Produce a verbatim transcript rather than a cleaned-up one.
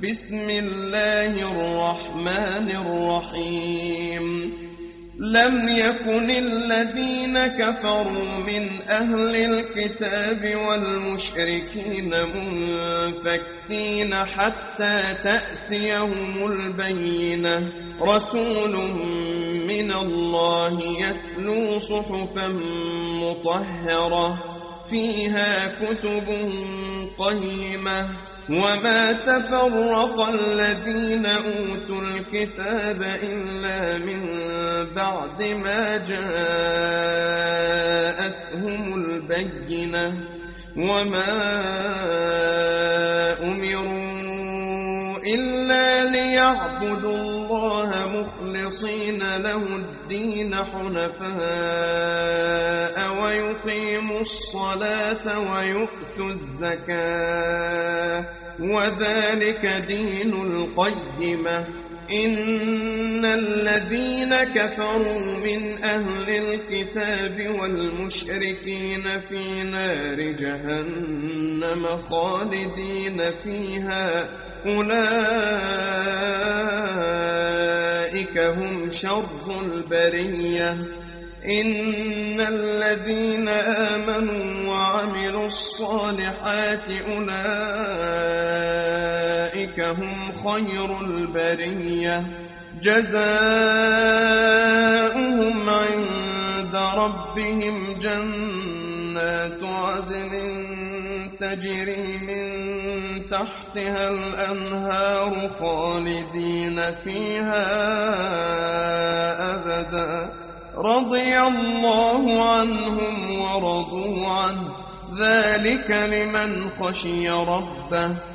بسم الله الرحمن الرحيم لم يكن الذين كفروا من أهل الكتاب والمشركين منفكين حتى تأتيهم البينة رسول من الله يتلو صحفا مطهرة فيها كتب قيمة وما تفرق الذين أوتوا الكتاب إلا من بعد ما جاءتهم البينة وما أمروا إلا ليعبدوا الله مخلصين له الدين حنفاء ويقيموا الصلاة ويؤتوا الزكاة وذلك دين القيمة إن الذين كفروا من أهل الكتاب والمشركين في نار جهنم خالدين فيها أولئك هم شر البرية إن الذين آمنوا وعملوا الصالحات أولئك هم خير البرية جزاؤهم عند ربهم جنات عدن تجري من تحتها الأنهار خالدين فيها أبدا رضي الله عنهم ورضوا عنه ذلك لمن خشي ربه